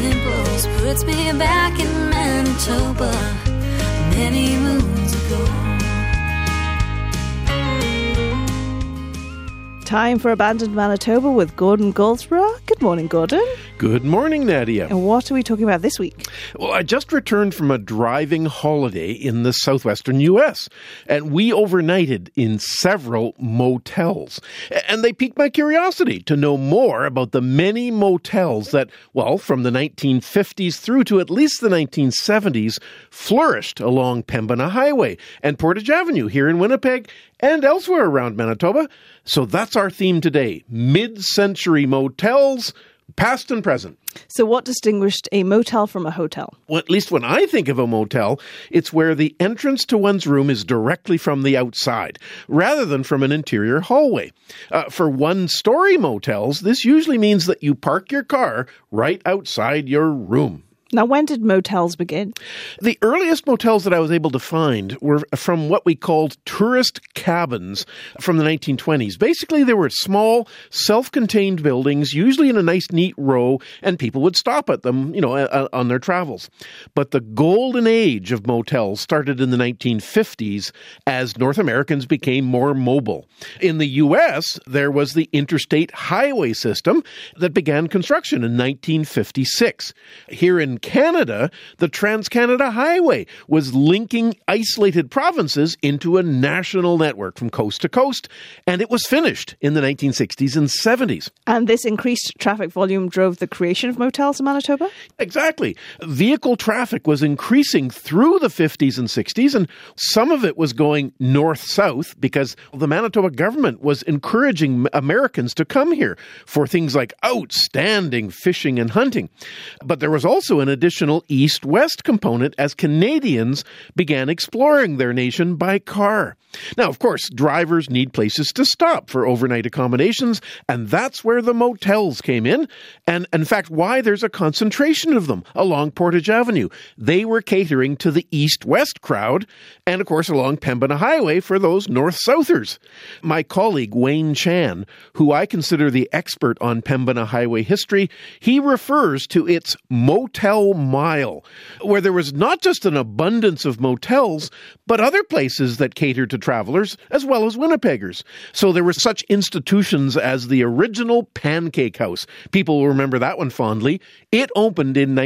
wind blows puts me back in Manitoba many moons ago. Time for Abandoned Manitoba with Gordon Goldsborough. Good morning, Gordon. Good morning, Nadia. And what are we talking about this week? Well, I just returned from a driving holiday in the southwestern U.S., and we overnighted in several motels. And they piqued my curiosity to know more about the many motels that, well, from the 1950s through to at least the 1970s, flourished along Pembina Highway and Portage Avenue here in Winnipeg and elsewhere around Manitoba. So that's our theme today, mid-century motels, past and present. So what distinguished a motel from a hotel? Well, at least when I think of a motel, it's where the entrance to one's room is directly from the outside, rather than from an interior hallway. For one-story motels, this usually means that you park your car right outside your room. Now, when did motels begin? The earliest motels that I was able to find were from what we called tourist cabins from the 1920s. Basically, they were small, self-contained buildings, usually in a nice, neat row, and people would stop at them, on their travels. But the golden age of motels started in the 1950s as North Americans became more mobile. In the U.S., there was the interstate highway system that began construction in 1956. Here in Canada, the Trans-Canada Highway was linking isolated provinces into a national network from coast to coast, and it was finished in the 1960s and 70s. And this increased traffic volume drove the creation of motels in Manitoba? Exactly. Vehicle traffic was increasing through the 50s and 60s, and some of it was going north-south because the Manitoba government was encouraging Americans to come here for things like outstanding fishing and hunting. But there was also an additional east-west component as Canadians began exploring their nation by car. Now, of course, drivers need places to stop for overnight accommodations, and that's where the motels came in, and in fact, why there's a concentration of them along Portage Avenue. They were catering to the east-west crowd, and of course, along Pembina Highway for those north-southers. My colleague, Wayne Chan, who I consider the expert on Pembina Highway history, he refers to its motel mile, where there was not just an abundance of motels, but other places that catered to travelers as well as Winnipeggers. So there were such institutions as the original Pancake House. People will remember that one fondly. It opened in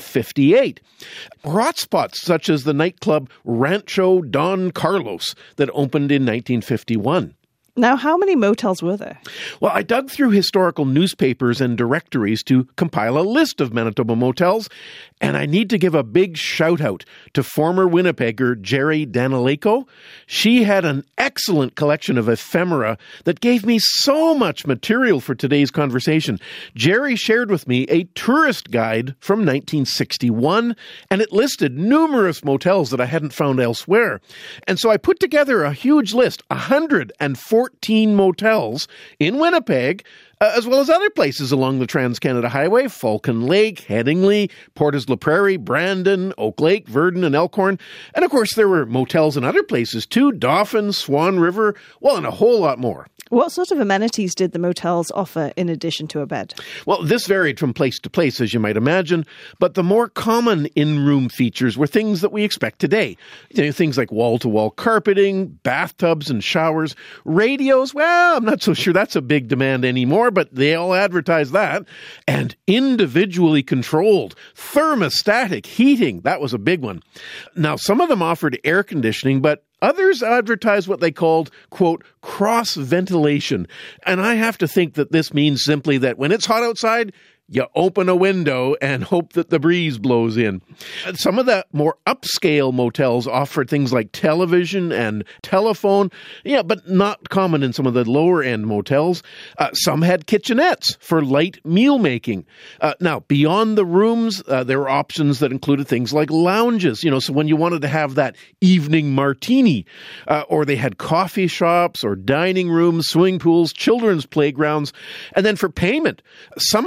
1958. Hotspots such as the nightclub Rancho Don Carlos that opened in 1951. Now, how many motels were there? Well, I dug through historical newspapers and directories to compile a list of Manitoba motels, and I need to give a big shout-out to former Winnipegger Jerry Danileko. She had an excellent collection of ephemera that gave me so much material for today's conversation. Jerry shared with me a tourist guide from 1961, and it listed numerous motels that I hadn't found elsewhere. And so I put together a huge list, 114 motels in Winnipeg, as well as other places along the Trans-Canada Highway, Falcon Lake, Headingley, Portes la Prairie, Brandon, Oak Lake, Verdun, and Elkhorn. And of course, there were motels in other places too, Dauphin, Swan River, well, and a whole lot more. What sort of amenities did the motels offer in addition to a bed? Well, this varied from place to place, as you might imagine, but the more common in-room features were things that we expect today. Things like wall-to-wall carpeting, bathtubs and showers, radios. Well, I'm not so sure that's a big demand anymore, but they all advertise that. And individually controlled, thermostatic heating. That was a big one. Now, some of them offered air conditioning, but others advertised what they called, quote, cross-ventilation. And I have to think that this means simply that when it's hot outside, you open a window and hope that the breeze blows in. Some of the more upscale motels offered things like television and telephone, but not common in some of the lower-end motels. Some had kitchenettes for light meal making. Now, beyond the rooms, there were options that included things like lounges, so when you wanted to have that evening martini, or they had coffee shops or dining rooms, swimming pools, children's playgrounds. And then for payment, some of the motels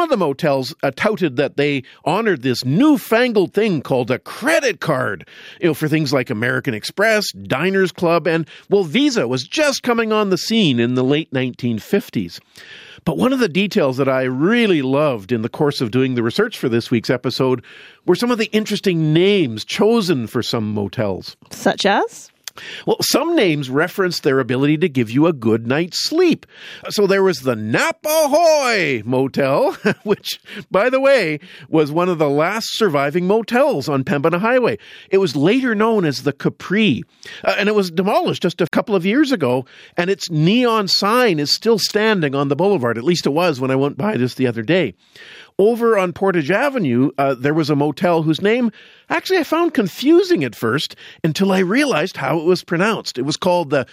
motels touted that they honored this newfangled thing called a credit card, for things like American Express, Diners Club, and, Visa was just coming on the scene in the late 1950s. But one of the details that I really loved in the course of doing the research for this week's episode were some of the interesting names chosen for some motels. Such as? Well, some names reference their ability to give you a good night's sleep. So there was the Napahoy Motel, which, by the way, was one of the last surviving motels on Pembina Highway. It was later known as the Capri, and it was demolished just a couple of years ago, and its neon sign is still standing on the boulevard. At least it was when I went by this the other day. Over on Portage Avenue, there was a motel whose name, actually, I found confusing at first until I realized how it was pronounced. It was called the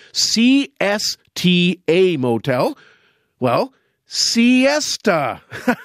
CSTA Motel. Well, siesta.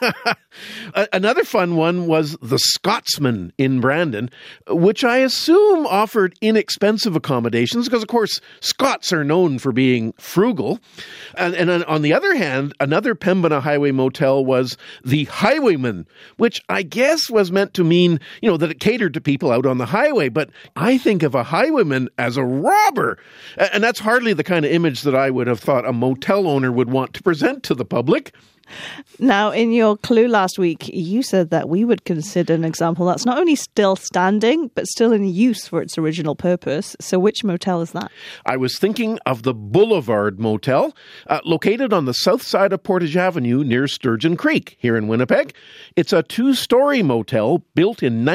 Another fun one was the Scotsman in Brandon, which I assume offered inexpensive accommodations because, of course, Scots are known for being frugal. And on the other hand, another Pembina Highway motel was the Highwayman, which I guess was meant to mean, that it catered to people out on the highway. But I think of a highwayman as a robber. And that's hardly the kind of image that I would have thought a motel owner would want to present to the public. Now, in your clue last week, you said that we would consider an example that's not only still standing, but still in use for its original purpose. So which motel is that? I was thinking of the Boulevard Motel, located on the south side of Portage Avenue near Sturgeon Creek here in Winnipeg. It's a 2-story motel built in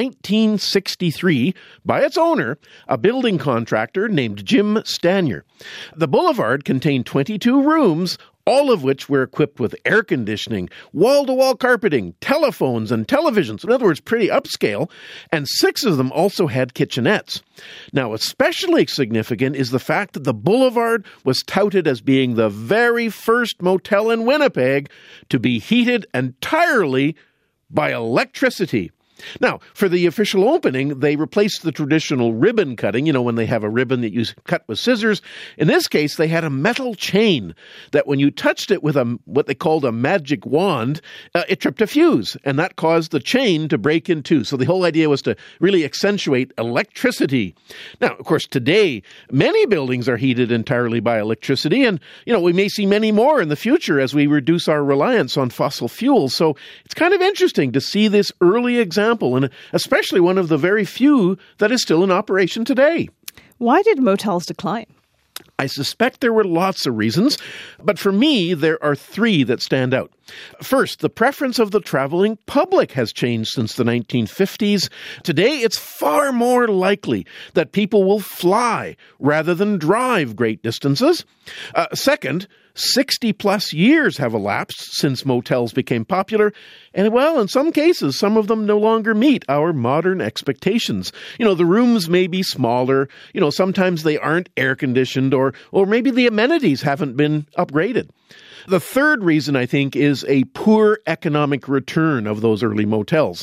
1963 by its owner, a building contractor named Jim Stanier. The Boulevard contained 22 rooms, all of which were equipped with air conditioning, wall-to-wall carpeting, telephones, and televisions. In other words, pretty upscale. And 6 of them also had kitchenettes. Now, especially significant is the fact that the Boulevard was touted as being the very first motel in Winnipeg to be heated entirely by electricity. Now, for the official opening, they replaced the traditional ribbon cutting, when they have a ribbon that you cut with scissors. In this case, they had a metal chain that when you touched it with what they called a magic wand, it tripped a fuse, and that caused the chain to break in two. So the whole idea was to really accentuate electricity. Now, of course, today, many buildings are heated entirely by electricity, and, we may see many more in the future as we reduce our reliance on fossil fuels. So it's kind of interesting to see this early example, and especially one of the very few that is still in operation today. Why did motels decline? I suspect there were lots of reasons, but for me, there are 3 that stand out. First, the preference of the traveling public has changed since the 1950s. Today, it's far more likely that people will fly rather than drive great distances. Second, 60-plus years have elapsed since motels became popular, and, in some cases, some of them no longer meet our modern expectations. The rooms may be smaller, sometimes they aren't air-conditioned, or maybe the amenities haven't been upgraded. The third reason, I think, is a poor economic return of those early motels.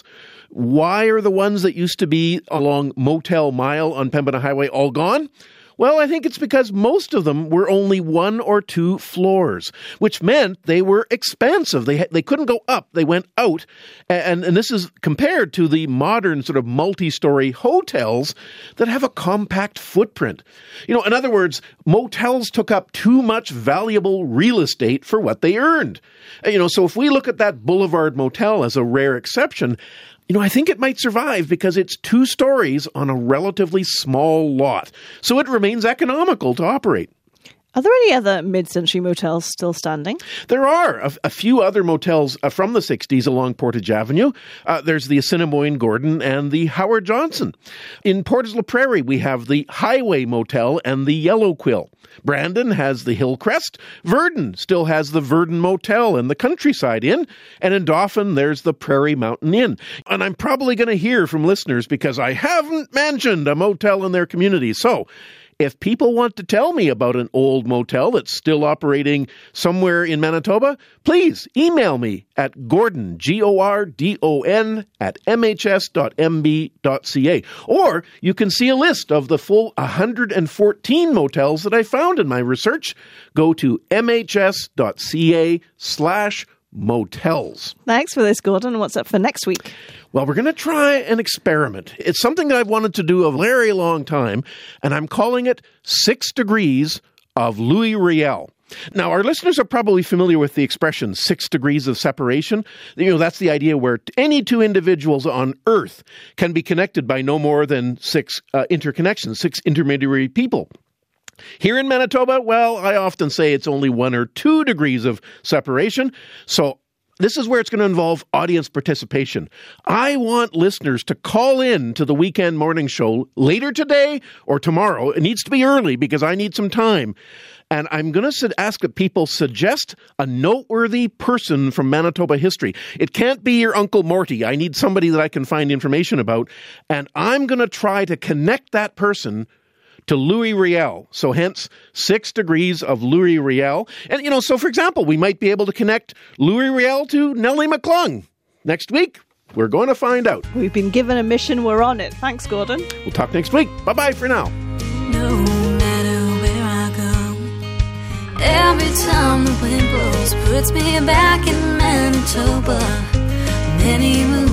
Why are the ones that used to be along Motel Mile on Pembina Highway all gone? Well, I think it's because most of them were only 1 or 2 floors, which meant they were expansive. They couldn't go up, they went out. And this is compared to the modern sort of multi-story hotels that have a compact footprint. In other words, motels took up too much valuable real estate for what they earned. So if we look at that Boulevard Motel as a rare exception, I think it might survive because it's 2 stories on a relatively small lot. So it remains economical to operate. Are there any other mid-century motels still standing? There are a few other motels from the 60s along Portage Avenue. There's the Assiniboine Gordon and the Howard Johnson. In Portage la Prairie, we have the Highway Motel and the Yellow Quill. Brandon has the Hillcrest. Verdon still has the Verdon Motel and the Countryside Inn. And in Dauphin, there's the Prairie Mountain Inn. And I'm probably going to hear from listeners because I haven't mentioned a motel in their community. So if people want to tell me about an old motel that's still operating somewhere in Manitoba, please email me at Gordon, Gordon, at mhs.mb.ca. Or you can see a list of the full 114 motels that I found in my research. Go to mhs.ca/motels. motels. Thanks for this, Gordon. What's up for next week? Well, we're going to try an experiment. It's something that I've wanted to do a very long time, and I'm calling it 6 Degrees of Louis Riel. Now, our listeners are probably familiar with the expression 6 degrees of separation. That's the idea where any two individuals on Earth can be connected by no more than 6 interconnections, 6 intermediary people. Here in Manitoba, well, I often say it's only 1 or 2 degrees of separation. So this is where it's going to involve audience participation. I want listeners to call in to the Weekend Morning Show later today or tomorrow. It needs to be early because I need some time. And I'm going to ask that people suggest a noteworthy person from Manitoba history. It can't be your Uncle Morty. I need somebody that I can find information about. And I'm going to try to connect that person to Louis Riel. So hence 6 degrees of Louis Riel. And, so for example, we might be able to connect Louis Riel to Nellie McClung. Next week, we're going to find out. We've been given a mission. We're on it. Thanks, Gordon. We'll talk next week. Bye-bye for now. No matter where I go, every time the wind blows puts me back in Manitoba. Many moons